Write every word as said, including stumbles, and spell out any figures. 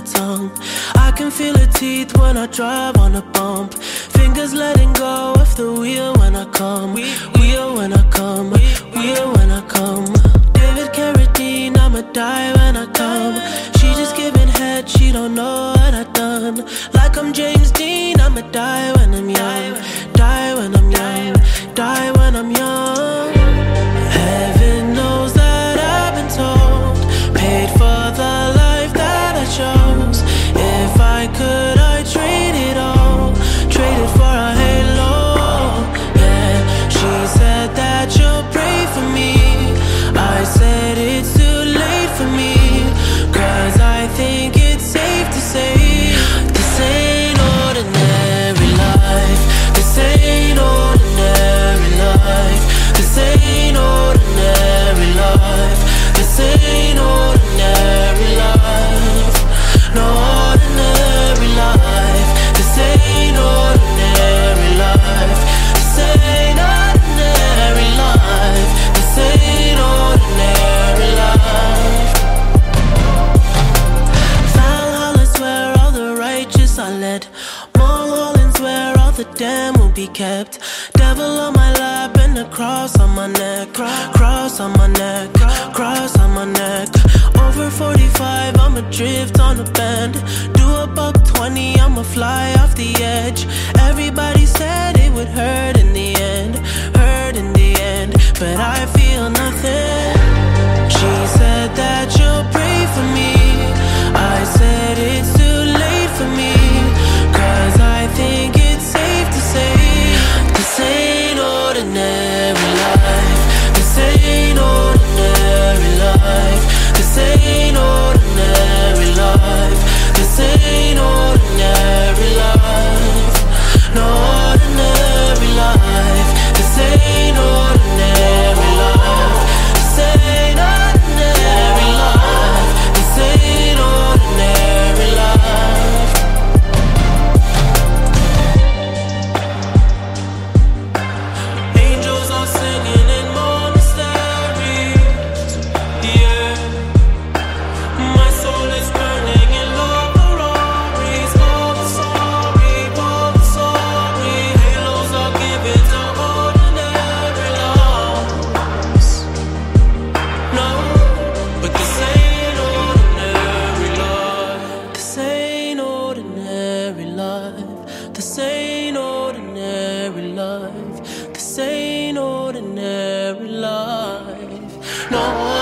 tongue. I can feel her teeth when I drive on a bump. Fingers letting go of the wheel when I come. Wheel when I come. Wheel when I come. David Carradine, I'ma die when I come. She just giving head, she don't know what I done. Like I'm James Dean, I'ma die when I'm young. Die when I'm young. Die when I'm young. Heaven knows that I've been told, paid for the life that I chose. If I could, I'd trade it all. Trade it for a halo. Yeah, she said that she'll pray for me. I said it's too late for me, cause I think it's safe to say this ain't ordinary life. This ain't ordinary life. This ain't ordinary life. This ain't ordinary life. No ordinary life. This ain't ordinary life. This ain't ordinary life. This ain't ordinary life. Valhalla's where all the righteous are led. Mulholland's where all the damned will be kept. Devil on my lap and a cross on my neck. Cross on my neck. Cross on my neck. Over forty-five, I'ma drift on a bend. Do a buck twenty, I'ma fly off the edge. Everybody said it would hurt in the end. Hurt in the end, but I feel nothing. She said that she'll pray for me. I said it's too late for me, cause I think it's safe to say this ain't ordinary life. This ain't ordinary life. This ain't ordinary life. This ain't ordinary life. No ordinary life. This ain't ordinary life. This ain't ordinary life. This ain't ordinary life. Angels are singing in monasteries. Yeah. My soul is burning in love, Ferraris. All the sorry, all the sorry. Halos are given to ordinary lives. No, but this ain't ordinary life. This ain't ordinary life. This ain't ordinary life. This ain't ordinary life. No.